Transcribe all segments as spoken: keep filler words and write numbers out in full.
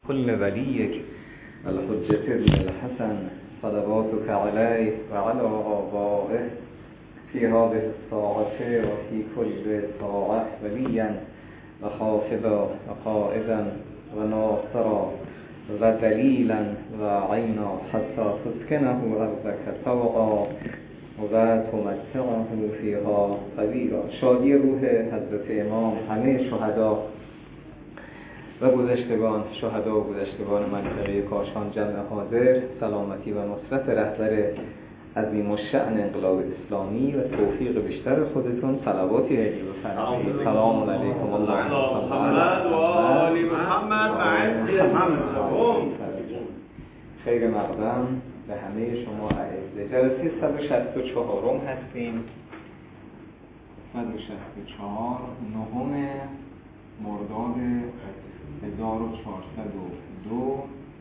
كل وليك الحجة الحسن صلواتك عليه وعلى آبائه في هذه الساعة وفي كل ساعة وليا وخافضا وقائدا وناصرا ودليلا وعينا حتى تسكنه أرضك طوعا وتمتعه فيها طويلا. شادی روح حضرت امام، همه شهدا و گذشتگان، شهدا و گذشتگان منطقه کاشان جمع حاضر، سلامتی و نصرت رهبر عظیم الشأن انقلاب اسلامی و توفیق بیشتر خودتون. صلواتی هدیه بفرمایید. سلام علیکم الله محمد و آل محمد و عزیز محمد. خیر مقدم به همه شما اعزه. جلسه صد و شصت و چهار هستیم. صد و شصت و چهار نهم مرداد هزار و چهارصد و دو.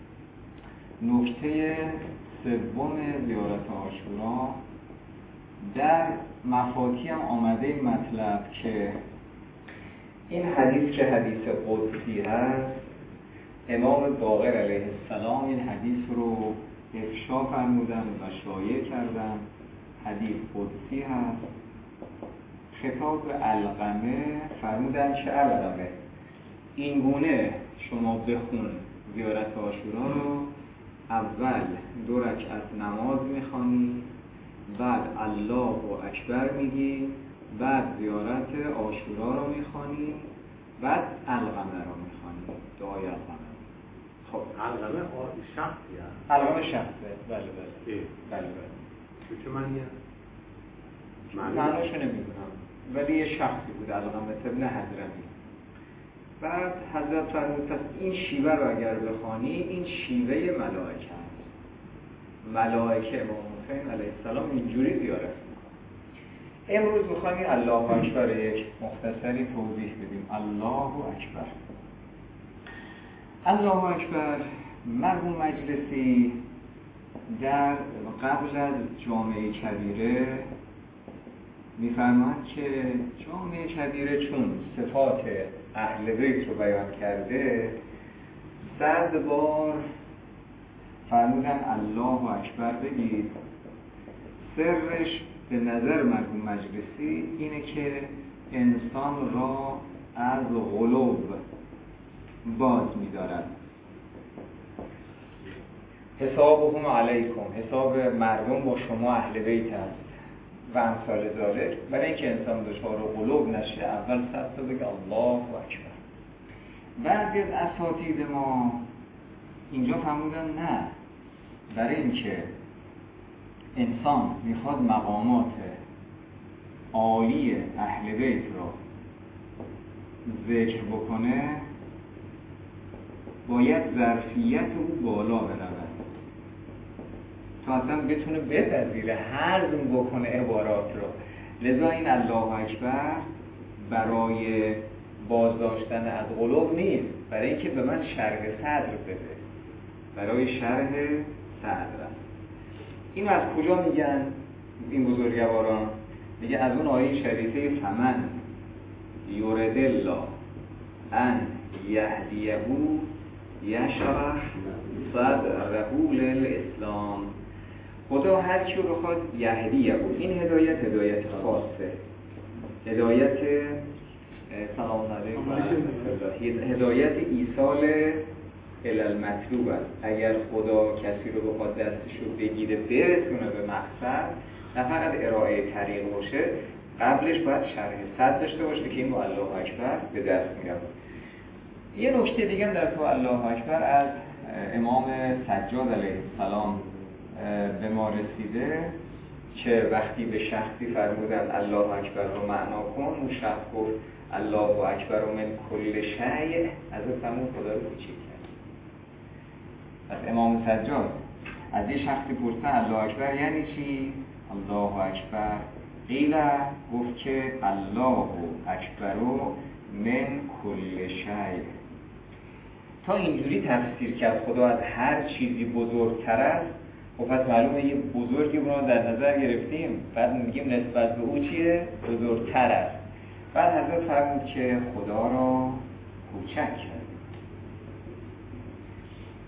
نکته سوم زیارت عاشورا. در مفاتی هم آمده مطلب که این حدیث که حدیث قدسی هست، امام باقر علیه السلام این حدیث رو افشا فرمودن و شایع کردن. حدیث قدسی هست. خطاب به علقمه فرمودن که علقمه این گونه شما بخون زیارت عاشورا رو. اول دو رکعت نماز میخوانی، بعد الله اکبر میگی، بعد زیارت عاشورا رو میخوانی، بعد علقمه رو میخوانی، دعای علقمه. خب علقمه شخصی هست؟ علقمه شخصه، بله بله. بله بله. چه معنیه؟ معنیشو نمیدونم، ولی یه شخصی بود علقمه ابن حضرمی. بعد حضرت فرمود پس این شیوه رو اگر بخوانی، این شیوه ملائکه هست. ملائکه امام حسین علیه السلام اینجوری زیارت میکنن. امروز میخوایم الله اکبر یک مختصری توضیح بدیم. الله اکبر. الله اکبر. مرحوم مجلسی در قبل از جامعه کبیره میفرماد که جامعه کبیره چون صفات اهل بیت رو بیان کرده، صد بار فرمودن الله اکبر بگید. سرش به نظر مرحوم مجلسی اینه که انسان را از غلو باز می‌دارد. حسابهم علیکم، حساب مردم با شما اهل بیت است و امثال ذالک. برای اینکه انسان دچار غلو نشه، اول صد تا بگه الله اکبر. بعضی از اساتید ما اینجا فرمودن نه، برای اینکه انسان میخواد مقامات عالی اهل بیت رو ذکر بکنه، باید ظرفیت او بالا برود تا اصلا بتونه بپذیره، هضم بکنه عبارات رو. لذا این الله اکبر برای بازداشتن از قلوب نیست، برای اینکه به من شرح صدر بده، برای شرح صدر. این از کجا میگن این بزرگواران؟ میگه از اون آیه شریفه فمن یرد الله ان یهدیه یشرح صدره للاسلام. خدا هر کی رو بخواد یهدیه بود. این هدایت هدایت خاصه، هدایت سلام علیکم، هدایت ایصال الی المطلوب است. اگر خدا کسی رو بخواد دستش رو بگیره برسونه به مقصد، نه فقط ارائه طریق باشه، قبلش باید شرح صدر داشته باشه که این با الله اکبر به دست میاد. یه نکته دیگه هم در تو الله اکبر از امام سجاد علیه السلام به ما رسیده که وقتی به شخصی فرمودن الله اکبر رو معنا کن، اون شخص گفت الله اکبر من کل شیء، از همون خدا رو کوچیک کرد. از امام سجاد از یه شخصی پرسیدن الله اکبر یعنی چی؟ الله اکبر قیل، گفت که الله اکبر من کل شیء. تا اینجوری تفسیر کرد خدا از هر چیزی بزرگتر است. خب پس معلومه یه بزرگی رو در نظر گرفتیم، بعد میگیم نسبت به او چیه؟ بزرگتر است. بعد حضرت فرمود که خدا را کوچک کرد.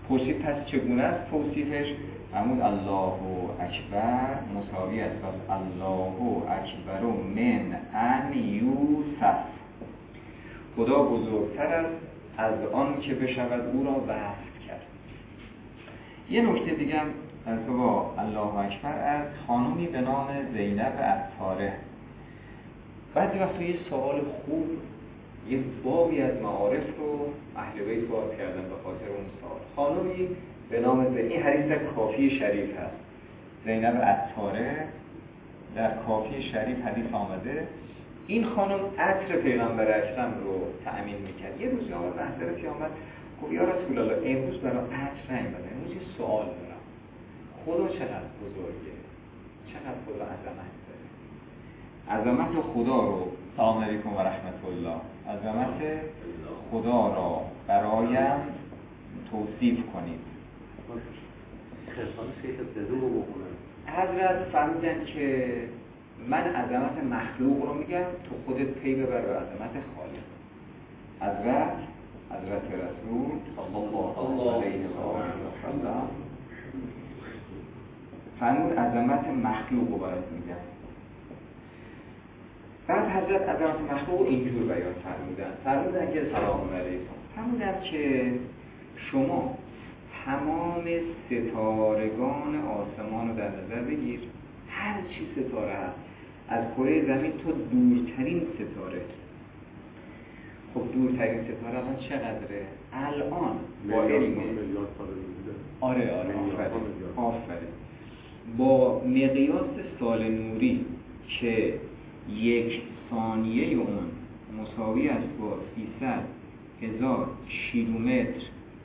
پرسید پس چگونه است توصیفش؟ همون الله اکبر مساوی است با الله اکبر من ان یوصف. خدا بزرگتر است از آن که بشود او را وصف کرد. یه نکته دیگه هم از با الله اکبر از خانومی به نام زینب عطاره. بعضی وقتا یه سوال خوب، یه بابی از معارف رو اهل بیت باز کردن به خاطر اون سوال. خانومی به نام زینب، این حدیث در کافی شریف هست، زینب عطاره در کافی شریف حدیث آمده. این خانم عطر پیغمبر اکرم رو تأمین میکرد. یه روز آمد محضر پیامبر گفت یا رسول الله امروز برای عطر نیامده، امروز یه سوال دارم، خدا چقدر بزرگه، چقدر خدا عظمت داره، عظمت خدا رو، سلام علیکم و رحمت الله، عظمت خدا را برایم توصیف کنید. خرفان شیخ صدوق رو بخونن. حضرت فرمودن که من عظمت مخلوق رو میگم، تو خودت پی ببر به عظمت خالق. حضرت حضرت رسول صلی الله علیه و آله و سلم فرمود عظمت مخلوق رو برات میگم. بعد حضرت عظمت مخلوق رو اینجور بیان فرمودن فرمودن که سلام علیکم، فرمودن که شما تمام ستارگان آسمان رو در نظر بگیر، هر چی ستاره هست از کره زمین تا دورترین ستاره. خب دورترین ستاره الان چقدره؟ الان با علم آره آره آفرین آفرین با مقیاس سال نوری که یک ثانیه اون مساوی است با سیصد هزار کیلومتر.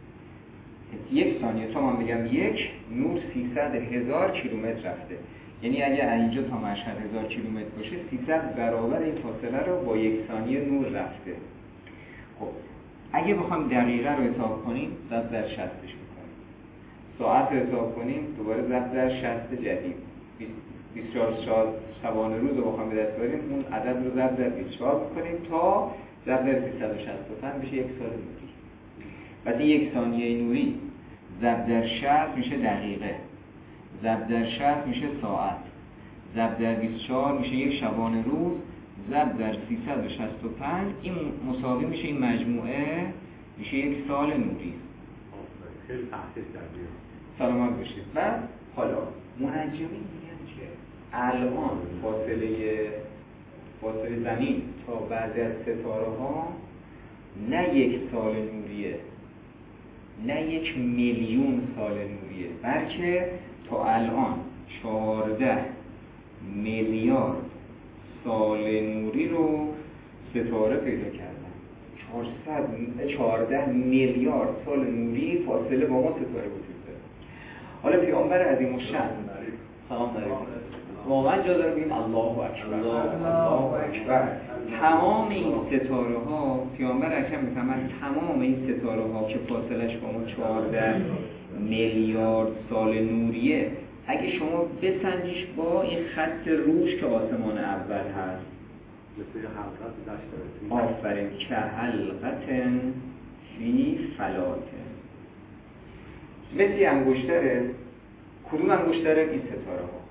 یک ثانیه تا من بگم یک نور سیصد هزار کیلومتر رفته، یعنی اگه اینجا تا مشهد هزار کیلومتر باشه سیصد برابر این فاصله رو با یک ثانیه نور رفته. خب اگه بخوام دقیقه رو حساب کنیم ضرب در شصتش میکنیم، ساعت رو حساب کنیم دوباره ضرب در شصت جدید، بیست و چهار شبانه روز رو بخوام به دست بیاریم اون عدد رو ضرب در بیست و چهار میکنیم تا ضرب در سیصد و شصت و پنج بشه یک سال نوری. بعد یک ثانیه نوری ضرب در شصت میشه دقیقه، ضرب در شصت میشه ساعت، ضرب در بیست و چهار میشه یک شبانه روز، ضرب در سیصد و شصت و پنج این مساوی میشه این مجموعه میشه یک سال نوری. خیلی تحقیق کردیم. سلامت باشید. بعد حالا منجمین میگن که الان فاصله فاصله زمین تا بعضی از ستاره ها نه یک سال نوریه، نه یک میلیون سال نوریه، بلکه تا الان چهارده میلیارد سال نوری رو ستاره پیدا کردن. چهارصد چهارده میلیارد سال نوری فاصله با ما ستاره وجود داره. حالا پیامبر عظیم الشأن سلام علیکم واقعا جا داره بگیم الله اکبر الله اکبر. تمام این ستاره ها پیامبر اکرم میفهمن تمام این ستاره ها که فاصلش با ما چهارده میلیارد سال نوریه، اگه شما بسنجیش با این خط روش که آسمان اول هست مثل حلقت دشت آفرین که حلقت فی فلاتن، مثل انگشتره. کدوم انگشتره؟ این ستاره ها.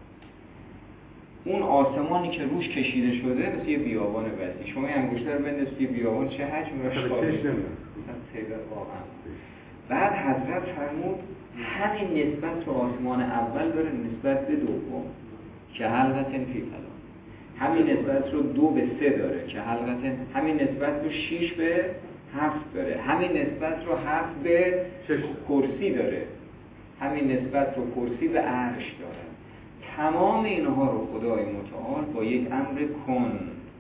اون آسمانی که روش کشیده شده مثل یه بیابان وسیع، شما یه انگشتر بندازید توی بیابان چه حجم و شکافی واقعا. بعد حضرت فرمود همین نسبت رو آسمان اول داره نسبت به دوم که حلقت فی فلاتن، همین نسبت رو دو به سه داره که حلقت، همین نسبت رو شیش به هفت داره، همین نسبت رو هفت به کرسی داره، همین نسبت رو کرسی به عرش داره. تمام اینها رو خدای متعال با یک امر کن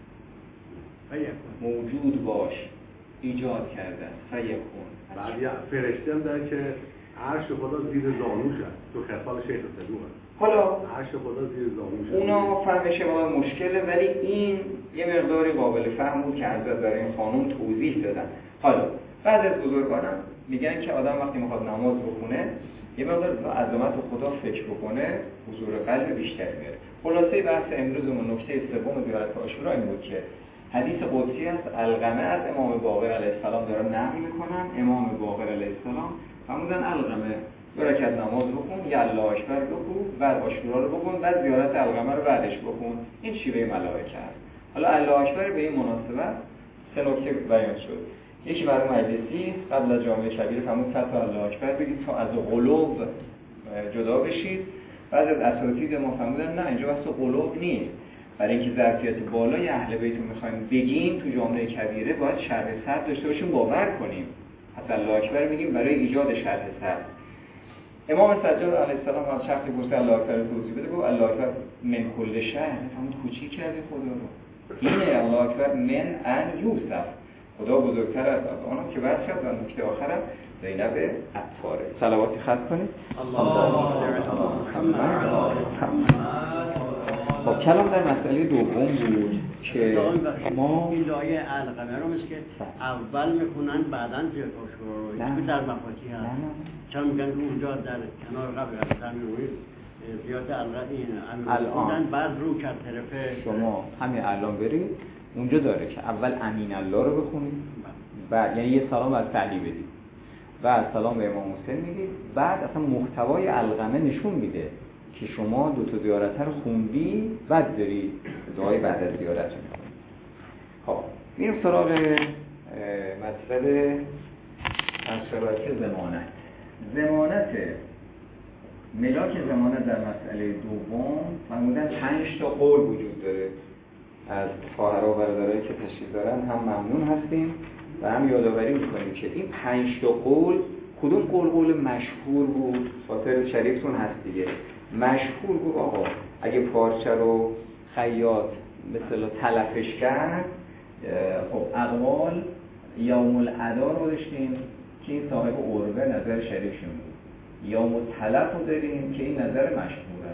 موجود باش ایجاد کرده است. فیکون. بعد یه فرشته هم داره که عرش خدا زیر زانوش هست، تو خرفال شیخ صدوق هست. حالا عرش خدا زیر زانوش هست. اونا فهمشه ما مشکله، ولی این یه مقداری قابل فهم بود که حضرت برای این خانم توضیح دادن. حالا بعد از بزرگانم میگن که آدم وقتی میخواد نماز بخونه یه مقدار به عظمت خدا فکر بکنه حضور قلب بیشتری میاره. خلاصه بحث امروزمون نکته سوم زیارت عاشورا این بود که حدیث قدسی است. القمه از امام باقر علیه السلام دارن نقل میکنن. امام باقر علیه السلام فرمودن علقمه دو رکعت نماز بخون، یلا اکبر بخون، بعد عاشورا رو بخون، بعد زیارت علقمه رو بعدش بخون. این شیوه ملائکه است. حالا الله اکبر به این مناسبت سه نکته بیان شد. یکی برای مجلسی قبل از جامعه کبیر فرمود صد تا الله اکبر بگید تا از قلوب جدا بشید. بعد از اساتید ما فرمودن نه اینجا واسه قلوب نیست، برای اینکه ظرفیت بالای اهل بیت رو می‌خوایم بگیم تو جامعه کبیره باید شرح صدر داشته باشیم، باور کنیم. حتی الله اکبر میگیم برای ایجاد شرح صدر. امام سجاد علیه السلام هم شخصی گفت الله اکبر رو توضیح بده، گفت الله اکبر من کل شهر، فرمود کوچیک کرده خدا رو. اینه الله اکبر من ان یوسف، خدا بزرگتر از آنها که بعد شد. و نکته آخرم زینب عطاره. صلواتی ختم کنید. خب کلام در مسئله دوم بود که ما این لایه علقمه رو مثل که اول میخونن بعداً عاشورا رو در مفاتی هست، چون میگن که اونجا در کنار قبل از زمین زیاد علقمه الان بعد رو کرد طرف. شما همین الان برید اونجا داره که اول امین الله رو بخونید، بعد یعنی یه سلام از تعلی بدید، بعد سلام به امام حسین میگید، بعد اصلا محتوای علقمه نشون میده که شما دو تا زیارت رو خوندی، بعد داری دعای بعد از زیارت رو میکنی. خب میریم سراغ مسئله از شرایط ضمانت. ضمانت ملاک ضمانت در مسئله دوم فرمودن پنج تا قول وجود داره. از خواهرها و برادرایی که تشریف دارن هم ممنون هستیم و هم یادآوری میکنیم که این پنج تا قول کدوم قول قول مشهور بود؟ خاطر شریفتون هست دیگه. مشهور بود آقا اگه پارچه رو خیاط مثلا تلفش کرد، خب اقوال یوم الادا رو داشتیم که این صاحب عربه نظر شریفشون بود، یوم التلف رو داریم که این نظر مشهوره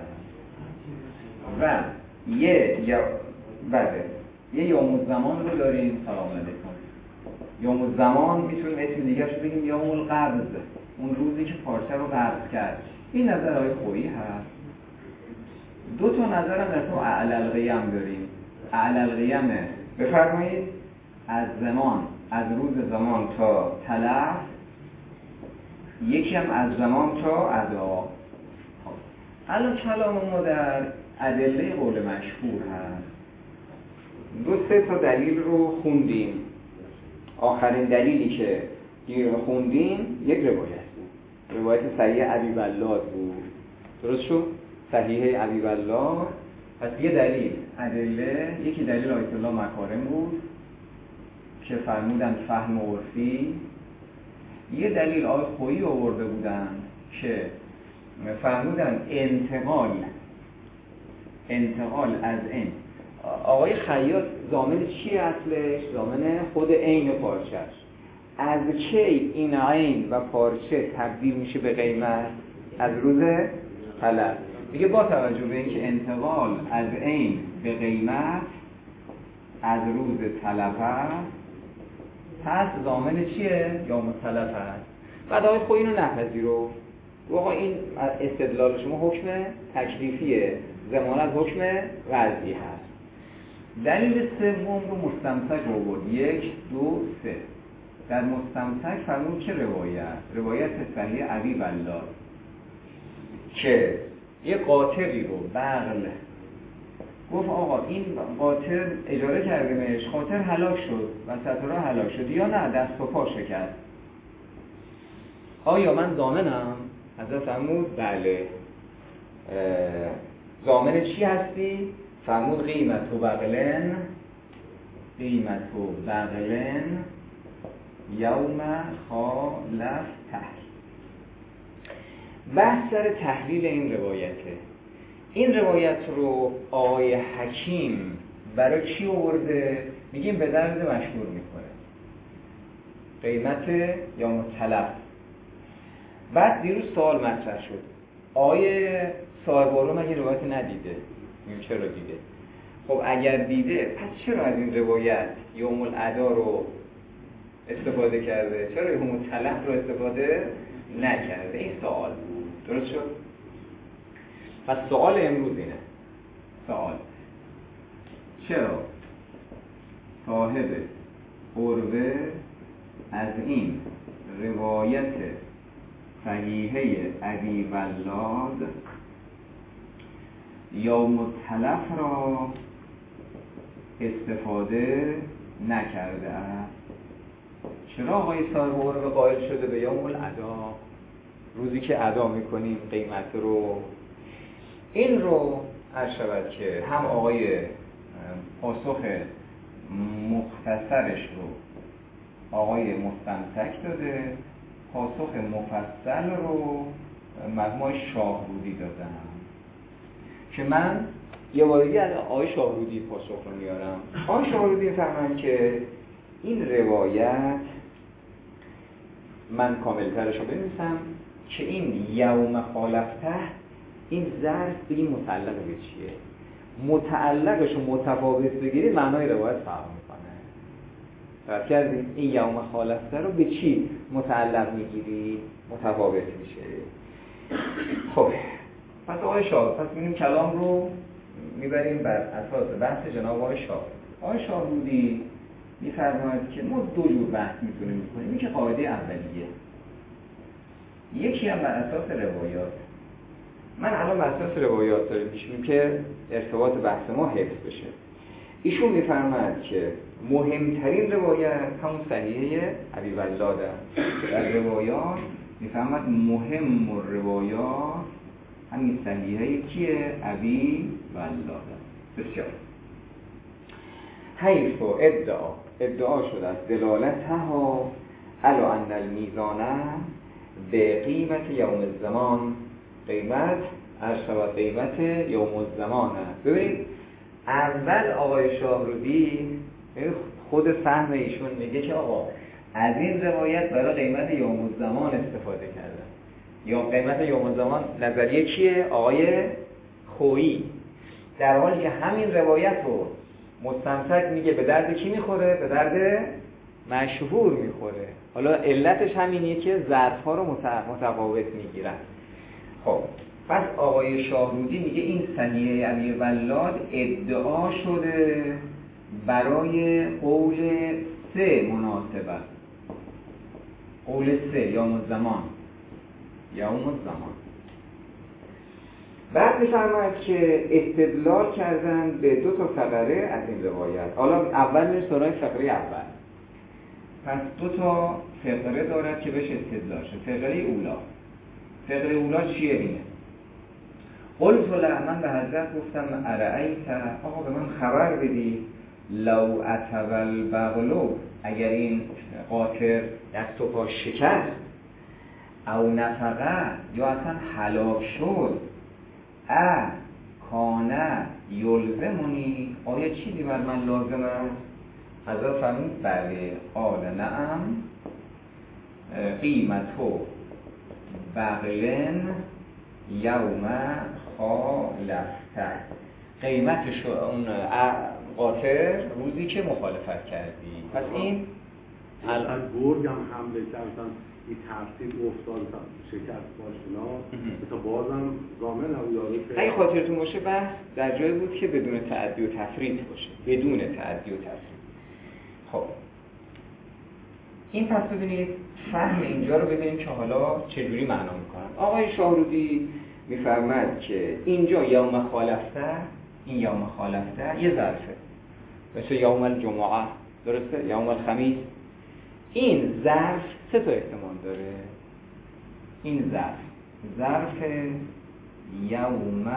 و یه یا بله یه یوم الزمان رو داریم. سلام علیکم. یوم الزمان میتونیم اسم دیگه شو بگیم یوم القبض، اون روزی که پارچه رو قبض کرد. این نظرهای خویی هست. دو تا نظر هم در تو اعلی القیم داریم. اعلی القیمه بفرمایید از زمان، از روز زمان تا تلف، یکی هم از زمان تا ادا. الان کلام ما در ادله قول مشهور هست. دو سه تا دلیل رو خوندیم. آخرین دلیلی که خوندیم یک روایت بود، روایت صحیح ابی بلاد بود. درست شد؟ صحیح ابی بلاد. پس یه دلیل ادله، یکی دلیل آیت الله مکارم بود که فرمودن فهم عرفی. یه دلیل آیت خویی آورده بودن که فرمودن انتقال انتقال از این. آقای خیاط ضامن چی اصلش؟ ضامن خود عین پارچه‌اش. از چه این عین و پارچه تبدیل میشه به قیمت؟ از روز طلب. دیگه با توجه به اینکه انتقال از عین به قیمت از روز طلب است، پس ضامن چیه؟ یوم طلب است. بعد آقای خویی اینو نپذیرو. واقعا این استدلال شما حکم تکلیفیه، ضمانت حکم وضعی هست. دلیل سوم رو مستمسک آورد. یک، دو، سه. در مستمسک فرمود که روایت روایت صحیح ابی بلاد که یه قاطری رو بغل گفت آقا این قاطر اجاره کردیمش، قاطر هلاک شد و سطرها هلاک شد یا نه دست و پا شکست، آیا من ضامنم؟ حضرت فرمود بله. ضامن چی هستی؟ فرمود قیمت و بغلن قیمت و بغلن یوم خالف تحلیل. بحث سر تحلیل این روایته. این روایت رو آقای حکیم برای چی آورده؟ میگیم به درد مشهور میکنه، قیمت یوم طلب. بعد دیروز سوال مطرح شد آقای صاحب مگه روایت ندیده؟ میگیم چرا دیده؟ خب اگر دیده پس چرا از این روایت یوم الادا رو استفاده کرده؟ چرا یوم الطلب رو استفاده نکرده؟ این سوال بود. درست شد؟ پس سوال امروز اینه. سوال چرا صاحب عروه از این روایت صحیحه ابی ولاد یوم التلف را استفاده نکرده است. چرا آقای صاحب عرف قائل شده به یوم الادا، روزی که ادا میکنیم قیمت رو؟ این رو عرض شود که هم آقای پاسخ مختصرش رو آقای مستمسک داده، پاسخ مفصل رو مجموع شاهرودی دادم که من یه بارگی از آقای شاهرودی پاسخ رو میارم. آقای شاهرودی فرمان که این روایت من کاملترش رو بنویسم که این یوم خالفته این ظرف به این متعلق به چیه؟ متعلقش رو متفاوت بگیری معنای روایت فرق میکنه. فرق کردیم این یوم خالفته رو به چی متعلق میگیری؟ متفاوت میشه. خب پس آقای شاه پس می‌بینیم کلام رو میبریم بر اساس بحث جناب آقای شاه. آقای شاهرودی میفرماید که ما دو جور بحث میتونیم بکنیم. این که قاعده اولیه، یکی هم بر اساس روایات. من الان بر اساس روایات داریم پیش میریم که ارتباط بحث ما حفظ بشه. ایشون میفرماید که مهمترین روایت همون صحیحه ابی ولاد است. در روایات میفرماید مهم روایات همین صحیحه کیه؟ ابی ولاد. بسیار حیث و ادعا ادعا شده است دلالتها علی ان المیزان به قیمت یوم الزمان، قیمت ارشد قیمت یوم الزمان است. ببینید اول آقای شاهرودی خود فهم ایشون میگه که آقا از این روایت برای قیمت یوم الزمان استفاده کردن. یا قیمت یوم الزمان نظریه کیه؟ آقای خویی. در حالی که همین روایت رو مستمسک میگه به درد کی میخوره؟ به درد مشهور میخوره. حالا علتش همینیه که ظرف‌ها رو متفاوت میگیرن. خب پس آقای شاهرودی میگه این صحیحه ابی ولاد ادعا شده برای قول سه مناسبت. قول سه یوم الزمان، یوم الزمان. بعد میفرماید که استدلال کردن به دو تا فقره از این روایت. حالا اول میره سراغ فقره اول. پس دو تا فقره دارد که بهش استدلال شد. فقره اولا فقره اولا چیه بینه؟ قلت له، من به حضرت گفتم ارأیت، آقا به من خبر بدی لو اتول بغلو، اگر این قاطر دست و پا شکست، او نفقه یا اصلا هلاک شد، ا کانه یلزمونی، آیا چیزی بر من لازم است؟ حضرت فرمود بله. قال نعم قیمتو بغلن یوم خالفته، قیمتش اون قاطر روزی که مخالفت کردی. پس این الان گرگ هم حمله کردن این ترتیب افتاد شکست باشنا تا بازم زامن هم یارو که اگه خاطرتون باشه بحث در جای بود که بدون تعدی و تفرید باشه، بدون تعدی و تفرید. خب این پس ببینید فهم اینجا رو ببینیم که حالا چجوری معنا میکنن. آقای شاهرودی میفرماد که اینجا یوم خالفته، این یوم خالفته یه ظرفه مثل یوم الجمعه، درسته؟ یوم الخمیس. این ظرف سه تا احتمال داره. این ظرف ظرف یوم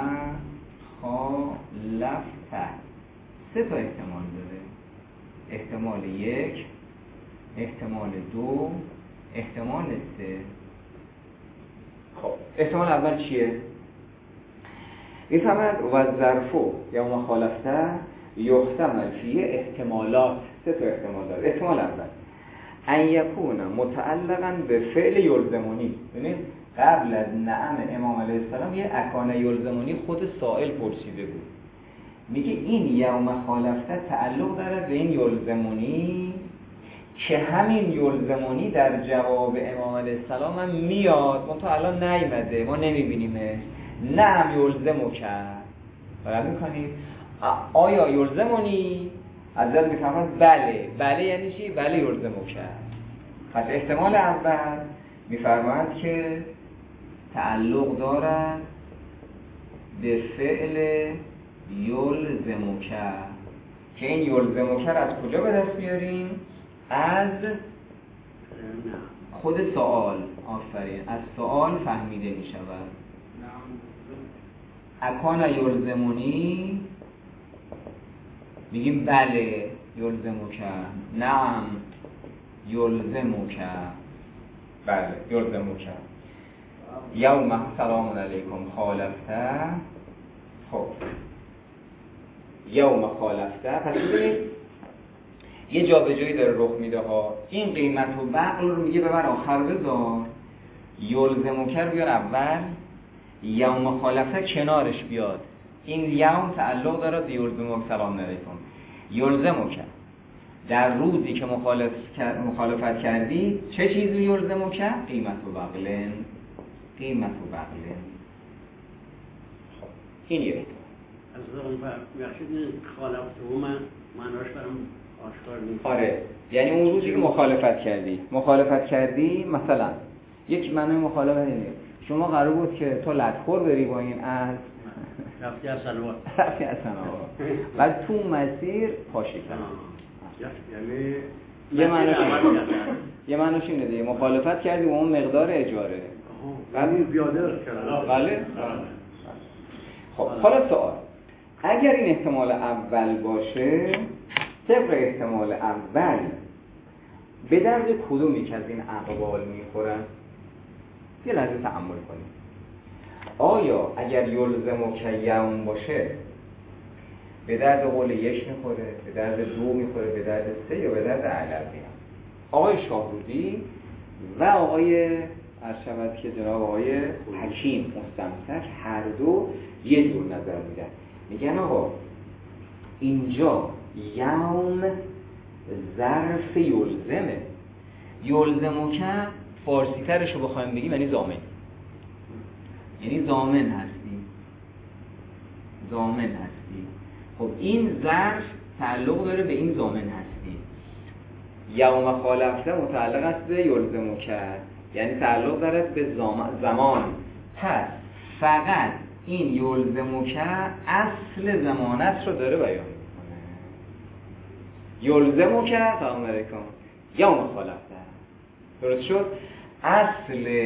خالفته سه تا احتمال داره. احتمال یک، احتمال دو، احتمال سه. خب احتمال اول چیه؟ میفهمد و ظرفو یوم خالفته یحتمل فیه احتمالات، سه تا احتمال داره. احتمال اول ان یکون متعلقا به فعل یلزمونی، یعنی قبل از نعم امام علیه السلام یه اکانه یلزمونی خود سائل پرسیده بود، میگه این یوم خالفته تعلق داره به این یلزمونی که همین یلزمونی در جواب امام علیه السلام هم میاد، ما تا الان نیامده، ما نمیبینیمه. نعم یلزمو کرد، باید میکنید آیا یلزمونی؟ حضرت میفرماید بله. بله یعنی چی؟ بله یلزمو کرد. پس احتمال اول میفرماید که تعلق دارد به فعل یلزمک که این یلزمک از کجا به دست بیاریم؟ از خود سوال. آفرین، از سوال فهمیده می شود. اکان یلزمونی میگیم بله یلزمک، نعم یلزمک، بله یلزمک. یوم سلام علیکم خالفته. خب یوم خالفته، پس ببینید یه جا به جایی داره رخ میده ها. این قیمت و بقل رو میگه ببر آخر بذار، یلزمک بیار اول، یوم خالفته کنارش بیاد. این یوم تعلق داره به یلزمک سلام علیکم. یلزمک در روزی که مخالف مخالفت کردی چه چیزی یلزمک؟ قیمت و بقلن، قیمت و بقلن. این یه از اون بخشید خالفته و من معناش برام آشکار نیست. آره، یعنی اون روزی که مخالفت کردی مخالفت کردی مثلا یک معنی مخالفت اینه شما قرار بود که تو لدخور بری با این از رفتی از سلوات رفتی از سلوات بعد تو مسیر پاشی کرد. یعنی یه معنیش یه معنیش اینه دیگه، مخالفت کردی و اون مقدار اجاره بعد زیاده کردن. بله. خب حالا سوال، اگر این احتمال اول باشه، طبق احتمال اول به درد کدومی که از این اقوال میخورن؟ یه لحظه تأمل کنیم. آیا اگر یلزمک یوم باشه به درد قول یک میخوره، به درد دو میخوره، به درد سه یا به درد علوی؟ آقای شاهرودی و آقای ارشد که جناب آقای حکیم مستمسک هر دو یه جور نظر میدن. میگن آقا اینجا یوم ظرف یلزمه. یلزمک فارسی ترش رو بخوایم بگیم یعنی ضامن، یعنی ضامن هستی، ضامن هستی. خب این ظرف تعلق داره به این ضامن هستی. یوم خالفته متعلق است به یلزمک، یعنی تعلق داره به زمان. پس فقط این یلزمک اصل ضمانت رو داره بیان میکنه. یلزمک سلام علیکم یوم خالفته، درست شد؟ اصل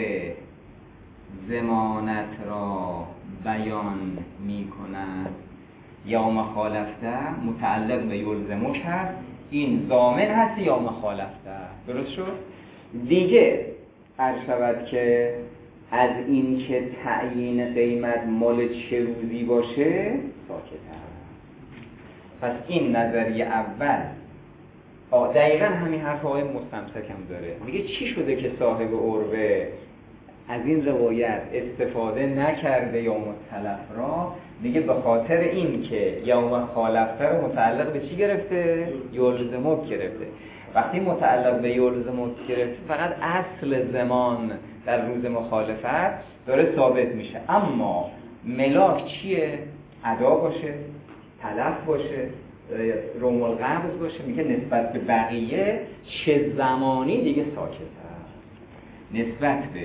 ضمانت را بیان میکند. یوم خالفته متعلق به یلزمک هست، این ضامن هست یوم خالفته، درست شد؟ دیگه عرض شود که از این که تعیین قیمت مال چه روزی باشه ساکت هست. پس این نظریه اول دقیقا همین حرف آقای مستمسک هم داره. میگه چی شده که صاحب عروه از این روایت استفاده نکرده یوم التلف را؟ میگه به خاطر این که یوم خالفته رو متعلق به چی گرفته؟ یلزمک گرفته. وقتی متعلق به یلزمک گرفته فقط اصل زمان در روز مخالفت داره ثابت میشه، اما ملاک چیه؟ ادا باشه، تلف باشه، روم القبض باشه. میگه نسبت به بقیه چه زمانی دیگه ساکت هست، نسبت به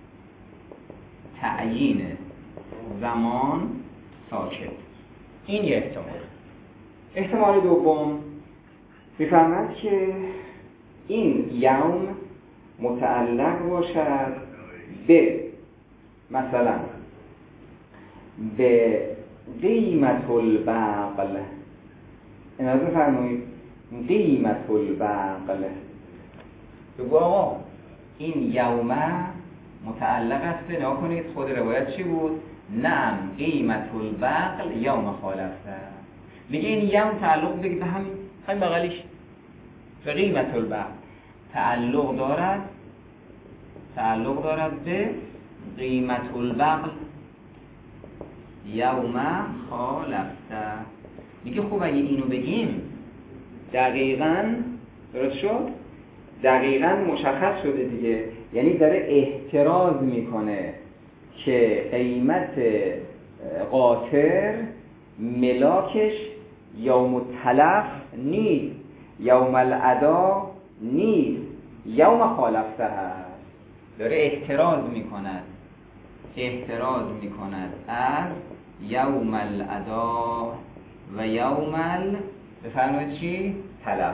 تعیین زمان ساکت. این یه احتمال. احتمال دوم میفهمد که این یوم متعلق باشد به مثلا به قیمت البقل. این از بفرمایید قیمت البقل. بگو آقا این یومه متعلق است به، نها کنید خود روایت چی بود؟ نعم قیمت البقل یوم خالفته. میگه این یوم تعلق بگید به همین همین بغلیش، به قیمت البقل تعلق دارد، تعلق دارد به قیمت البقل یوم خالفته. میگه خب اگه اینو بگیم دقیقاً درست شد، دقیقاً مشخص شده دیگه. یعنی داره احتراز میکنه که قیمت قاطر ملاکش یوم التلف نیست، یوم الادا نیست، یوم خالفته هست. داره احتراز میکند احتراز میکند از یوم الادا و یوم ال بفرمایید چی؟ تلف.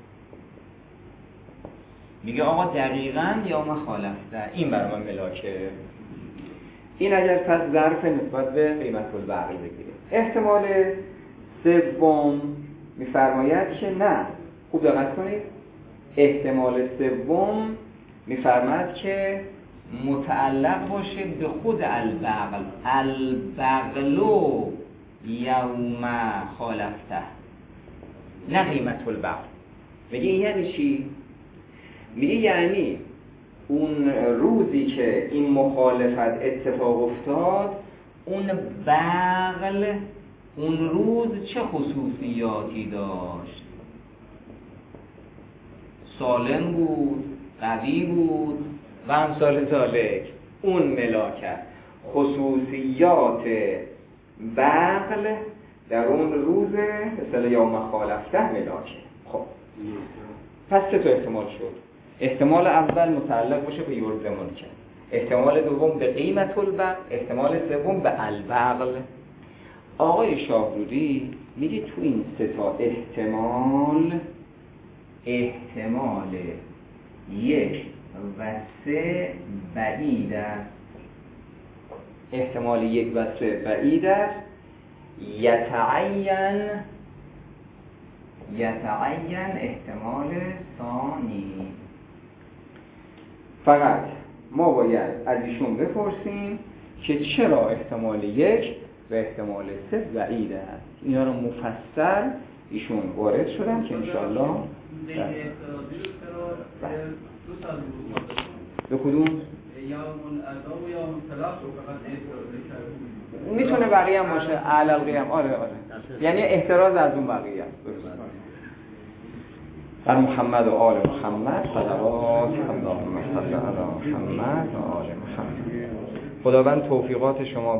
میگه آقا دقیقاً یوم خالفته این برای من ملاکه. این اگر پس ظرف نسبت به قیمت البقل بگیریم. احتمال سوم میفرماید که نه، خوب دقت کنید، احتمال سوم میفرماید که متعلق باشه به خود البقل. البقلو یوم خالفته، نه قیمت البقل. میگه این یعنی چی؟ میگه یعنی اون روزی که این مخالفت اتفاق افتاد، اون بقل اون روز چه خصوصیاتی داشت؟ سالم بود، قوی بود و امثال ذالک. اون ملاکت خصوصیات بقل در اون روز مثل یوم خالفته ملاکه. خب پس چه تو احتمال شد؟ احتمال اول متعلق باشه به یلزمون که، احتمال دوم به قیمت البقل، احتمال سوم به البقل. آقای شاهرودی میگه تو این سه تا احتمال، احتمال یک و سه بعید است. احتمال یک و سه بعید است. یتعین یتعین احتمال ثانی. فقط ما باید از ایشون بپرسیم که چرا احتمال یک و احتمال سه بعید است. اینا رو مفصل ایشون وارد شدن که انشاءالله به کدوم میتونه بقیه هم باشه، علالقی هم. آره آره یعنی احتراز از اون بقیه است. بر محمد و آل محمد صلوات اللهم صل علی محمد و آل محمد. خداوند توفیقات شما